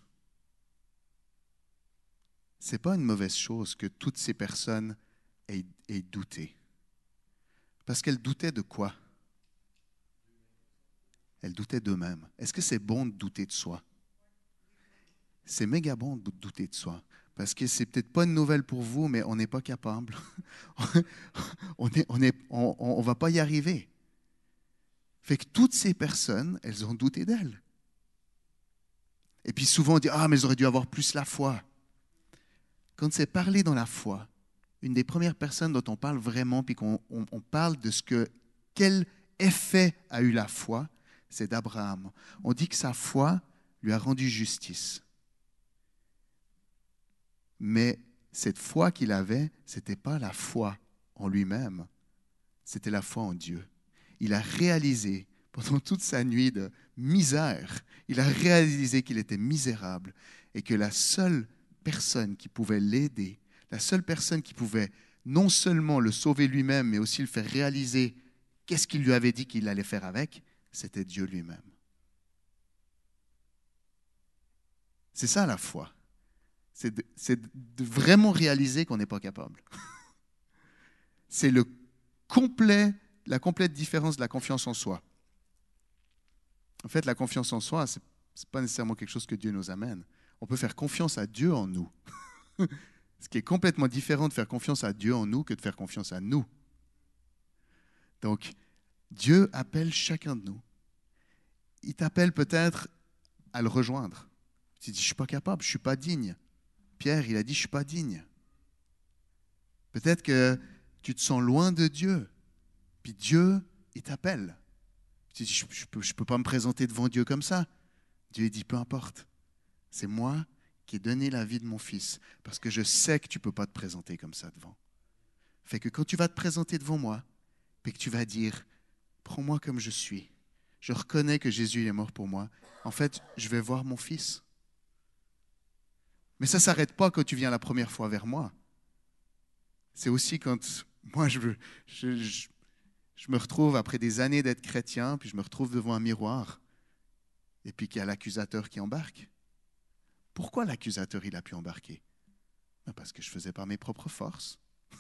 C'est pas une mauvaise chose que toutes ces personnes aient, aient douté. Parce qu'elles doutaient de quoi? Elles doutaient d'eux-mêmes. Est-ce que c'est bon de douter de soi? c'est méga bon de douter de soi. Parce que c'est peut-être pas une nouvelle pour vous, mais on n'est pas capable. on ne on est, on, on va pas y arriver. Fait que toutes ces personnes, elles ont douté d'elles. Et puis souvent on dit « Ah, mais j'aurais dû avoir plus la foi ». Quand c'est parler dans la foi, une des premières personnes dont on parle vraiment, puis qu'on on, on parle de ce que, quel effet a eu la foi, c'est d'Abraham. On dit que sa foi lui a rendu justice. Mais cette foi qu'il avait, ce n'était pas la foi en lui-même, c'était la foi en Dieu. Il a réalisé, pendant toute sa nuit de misère, il a réalisé qu'il était misérable et que la seule personne qui pouvait l'aider, la seule personne qui pouvait non seulement le sauver lui-même, mais aussi le faire réaliser qu'est-ce qu'il lui avait dit qu'il allait faire avec, c'était Dieu lui-même. C'est ça la foi. C'est de, c'est de vraiment réaliser qu'on n'est pas capable. C'est le complet, la complète différence de la confiance en soi. En fait, la confiance en soi, ce n'est pas nécessairement quelque chose que Dieu nous amène. On peut faire confiance à Dieu en nous. Ce qui est complètement différent de faire confiance à Dieu en nous que de faire confiance à nous. Donc, Dieu appelle chacun de nous. Il t'appelle peut-être à le rejoindre. Tu dis, je ne suis pas capable, je ne suis pas digne. Pierre, il a dit, je ne suis pas digne. Peut-être que tu te sens loin de Dieu. Puis Dieu, il t'appelle. Tu dis, je ne peux, je peux pas me présenter devant Dieu comme ça. Dieu dit, peu importe. C'est moi qui ai donné la vie de mon fils. Parce que je sais que tu ne peux pas te présenter comme ça devant. Fait que quand tu vas te présenter devant moi, puis que tu vas dire, prends-moi comme je suis. Je reconnais que Jésus il est mort pour moi. En fait, je vais voir mon fils. Mais ça ne s'arrête pas quand tu viens la première fois vers moi. C'est aussi quand moi, je, je, je, je me retrouve, après des années d'être chrétien, puis je me retrouve devant un miroir, et puis qu'il y a l'accusateur qui embarque. Pourquoi l'accusateur, il a pu embarquer? Parce que je ne faisais pas mes propres forces.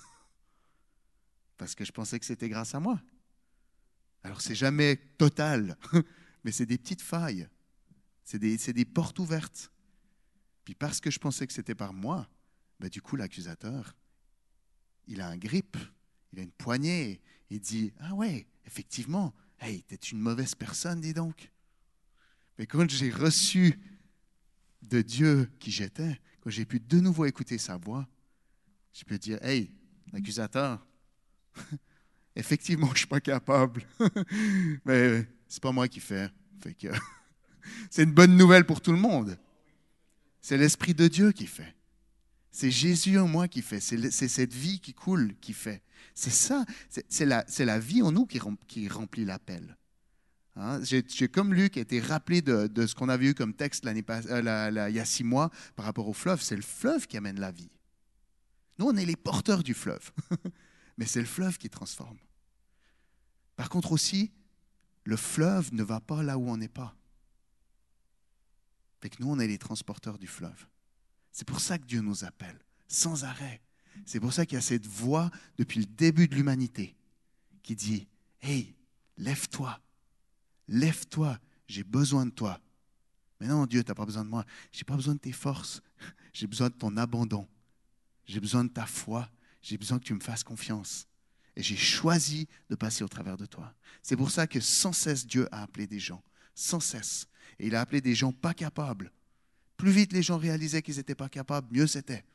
Parce que je pensais que c'était grâce à moi. Alors, ce n'est jamais total, mais c'est des petites failles. C'est des, c'est des portes ouvertes. Puis parce que je pensais que c'était par moi, ben du coup, l'accusateur, il a un grip, il a une poignée. Il dit, ah ouais, effectivement, hey, t'es une mauvaise personne, dis donc. Mais quand j'ai reçu de Dieu qui j'étais, quand j'ai pu de nouveau écouter sa voix, je peux dire, hey, l'accusateur, effectivement, je ne suis pas capable, mais ce n'est pas moi qui fais. Fait que c'est une bonne nouvelle pour tout le monde. C'est l'Esprit de Dieu qui fait. C'est Jésus en moi qui fait. C'est, c'est cette vie qui coule qui fait. C'est ça. C'est, c'est, la, c'est la vie en nous qui, qui remplit l'appel. Hein? J'ai, j'ai comme Luc été rappelé de, de ce qu'on avait eu comme texte l'année, euh, la, la, il y a six mois par rapport au fleuve. C'est le fleuve qui amène la vie. Nous, on est les porteurs du fleuve. Mais c'est le fleuve qui transforme. Par contre aussi, le fleuve ne va pas là où on n'est pas. Fait que nous, on est les transporteurs du fleuve. C'est pour ça que Dieu nous appelle, sans arrêt. C'est pour ça qu'il y a cette voix depuis le début de l'humanité qui dit « Hey, lève-toi, lève-toi, j'ai besoin de toi. » Mais non, Dieu, tu n'as pas besoin de moi. Je n'ai pas besoin de tes forces. J'ai besoin de ton abandon. J'ai besoin de ta foi. J'ai besoin que tu me fasses confiance. Et j'ai choisi de passer au travers de toi. C'est pour ça que sans cesse, Dieu a appelé des gens. Sans cesse. Et il a appelé des gens pas capables. Plus vite les gens réalisaient qu'ils n'étaient pas capables, mieux c'était.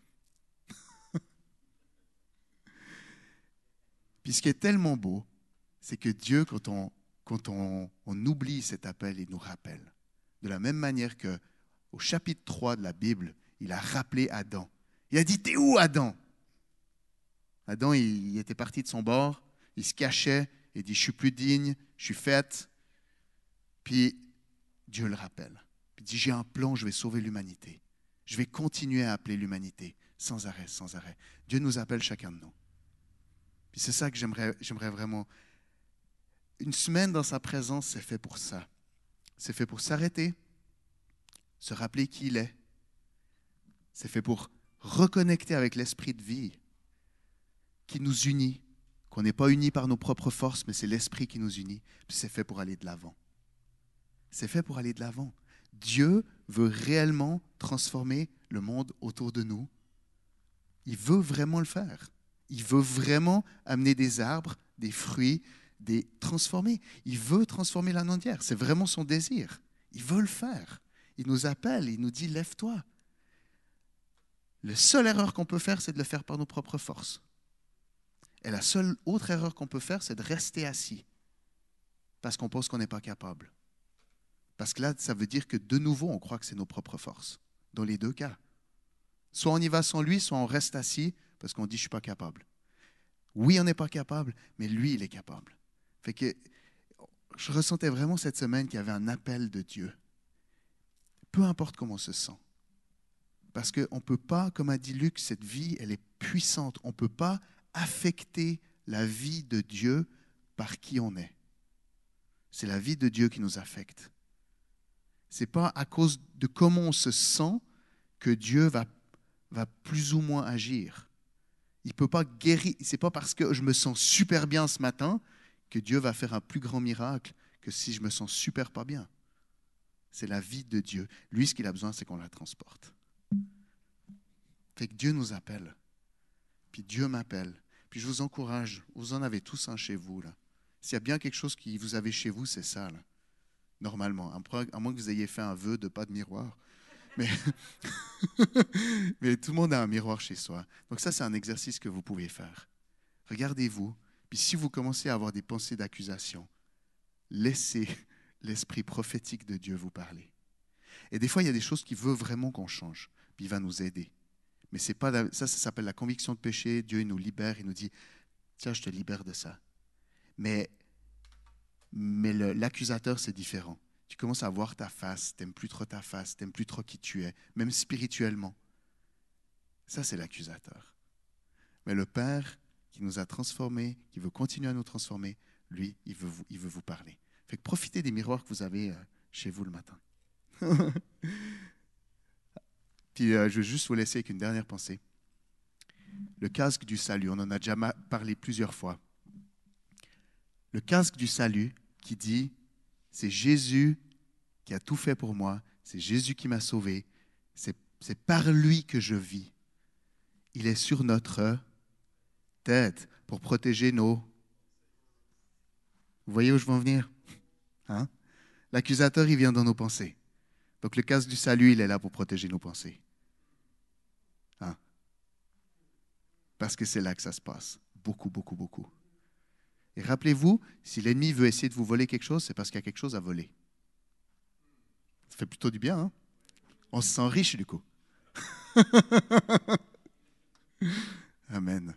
Puis ce qui est tellement beau, c'est que Dieu, quand on, quand on, on oublie cet appel, il nous rappelle. De la même manière qu'au chapitre trois de la Bible, il a rappelé Adam. Il a dit, t'es où Adam? Adam, il, il était parti de son bord, il se cachait, il dit, je suis plus digne, je suis faite. Puis Dieu le rappelle. Il dit, j'ai un plan, je vais sauver l'humanité. Je vais continuer à appeler l'humanité, sans arrêt, sans arrêt. Dieu nous appelle chacun de nous. Puis c'est ça que j'aimerais, j'aimerais vraiment. Une semaine dans sa présence, c'est fait pour ça. C'est fait pour s'arrêter, se rappeler qui il est. C'est fait pour reconnecter avec l'esprit de vie qui nous unit, qu'on n'est pas unis par nos propres forces, mais c'est l'esprit qui nous unit. Puis c'est fait pour aller de l'avant. C'est fait pour aller de l'avant. Dieu veut réellement transformer le monde autour de nous. Il veut vraiment le faire. Il veut vraiment amener des arbres, des fruits, des transformer. Il veut transformer la entière. C'est vraiment son désir. Il veut le faire. Il nous appelle, il nous dit « Lève-toi ». La seule erreur qu'on peut faire, c'est de le faire par nos propres forces. Et la seule autre erreur qu'on peut faire, c'est de rester assis parce qu'on pense qu'on n'est pas capable. Parce que là, ça veut dire que de nouveau, on croit que c'est nos propres forces. Dans les deux cas. Soit on y va sans lui, soit on reste assis parce qu'on dit « je ne suis pas capable ». Oui, on n'est pas capable, mais lui, il est capable. Fait que je ressentais vraiment cette semaine qu'il y avait un appel de Dieu. Peu importe comment on se sent. Parce qu'on ne peut pas, comme a dit Luc, cette vie, elle est puissante. On ne peut pas affecter la vie de Dieu par qui on est. C'est la vie de Dieu qui nous affecte. Ce n'est pas à cause de comment on se sent que Dieu va, va plus ou moins agir. Il peut pas guérir. Ce n'est pas parce que je me sens super bien ce matin que Dieu va faire un plus grand miracle que si je me sens super pas bien. C'est la vie de Dieu. Lui, ce qu'il a besoin, c'est qu'on la transporte. Fait que Dieu nous appelle. Puis Dieu m'appelle. Puis je vous encourage, vous en avez tous un chez vous, là. S'il y a bien quelque chose que vous avez chez vous, c'est ça, là. Normalement. À moins que vous ayez fait un vœu de pas de miroir. Mais, mais tout le monde a un miroir chez soi. Donc ça, c'est un exercice que vous pouvez faire. Regardez-vous. Puis si vous commencez à avoir des pensées d'accusation, laissez l'esprit prophétique de Dieu vous parler. Et des fois, il y a des choses qu'il veut vraiment qu'on change. Puis il va nous aider. Mais c'est pas la, ça, ça s'appelle la conviction de péché. Dieu, il nous libère, il nous dit, tiens, je te libère de ça. Mais, mais le, l'accusateur, c'est différent. Tu commences à voir ta face, tu n'aimes plus trop ta face, tu n'aimes plus trop qui tu es, même spirituellement. Ça, c'est l'accusateur. Mais le Père qui nous a transformés, qui veut continuer à nous transformer, lui, il veut vous, il veut vous parler. Fait que profitez des miroirs que vous avez euh, chez vous le matin. Puis euh, je veux juste vous laisser avec une dernière pensée. Le casque du salut, on en a déjà parlé plusieurs fois. Le casque du salut qui dit, c'est Jésus qui a tout fait pour moi, c'est Jésus qui m'a sauvé, c'est, c'est par lui que je vis. Il est sur notre tête pour protéger nos... Vous voyez où je veux en venir? Hein? L'accusateur, il vient dans nos pensées. Donc le casque du salut, il est là pour protéger nos pensées. Hein? Parce que c'est là que ça se passe. Beaucoup, beaucoup, beaucoup. Et rappelez-vous, si l'ennemi veut essayer de vous voler quelque chose, c'est parce qu'il y a quelque chose à voler. Ça fait plutôt du bien, hein? On se sent riche du coup. Amen.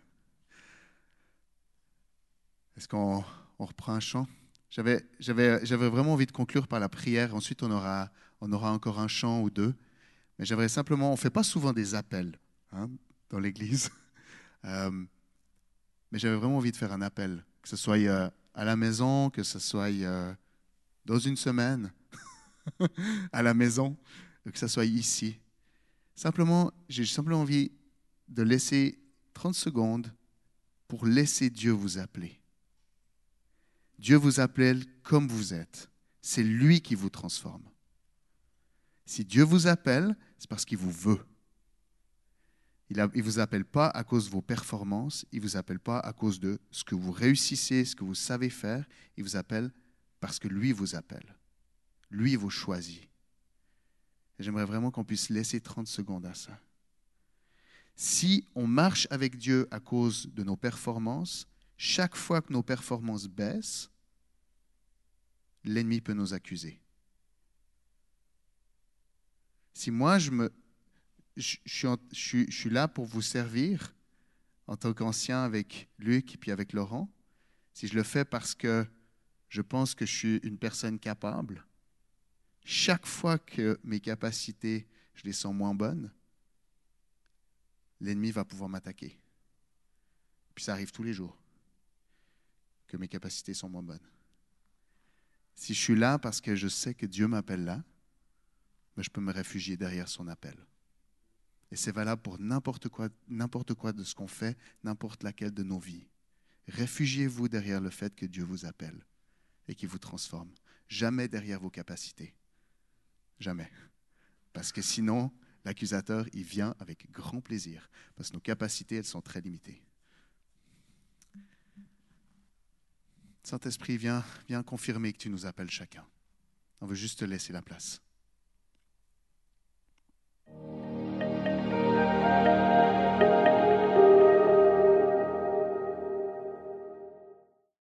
Est-ce qu'on on reprend un chant? J'avais, j'avais, j'avais vraiment envie de conclure par la prière. Ensuite, on aura, on aura encore un chant ou deux. Mais j'aimerais simplement, on ne fait pas souvent des appels hein, dans l'Église. Euh, mais j'avais vraiment envie de faire un appel. Que ce soit euh, à la maison, que ce soit euh, dans une semaine, à la maison, que ce soit ici. Simplement, j'ai simplement envie de laisser trente secondes pour laisser Dieu vous appeler. Dieu vous appelle comme vous êtes. C'est lui qui vous transforme. Si Dieu vous appelle, c'est parce qu'il vous veut. Il ne vous appelle pas à cause de vos performances, il ne vous appelle pas à cause de ce que vous réussissez, ce que vous savez faire. Il vous appelle parce que lui vous appelle. Lui vous choisit. Et j'aimerais vraiment qu'on puisse laisser trente secondes à ça. Si on marche avec Dieu à cause de nos performances, chaque fois que nos performances baissent, l'ennemi peut nous accuser. Si moi, je, me, je, je, suis en, je, suis, je suis là pour vous servir en tant qu'ancien avec Luc et puis avec Laurent, si je le fais parce que je pense que je suis une personne capable, chaque fois que mes capacités, je les sens moins bonnes, l'ennemi va pouvoir m'attaquer. Puis ça arrive tous les jours, que mes capacités sont moins bonnes. Si je suis là parce que je sais que Dieu m'appelle là, ben je peux me réfugier derrière son appel. Et c'est valable pour n'importe quoi, n'importe quoi de ce qu'on fait, n'importe laquelle de nos vies. Réfugiez-vous derrière le fait que Dieu vous appelle et qu'il vous transforme. Jamais derrière vos capacités. Jamais. Parce que sinon, l'accusateur, il vient avec grand plaisir. Parce que nos capacités, elles sont très limitées. Saint-Esprit, viens, viens confirmer que tu nous appelles chacun. On veut juste te laisser la place.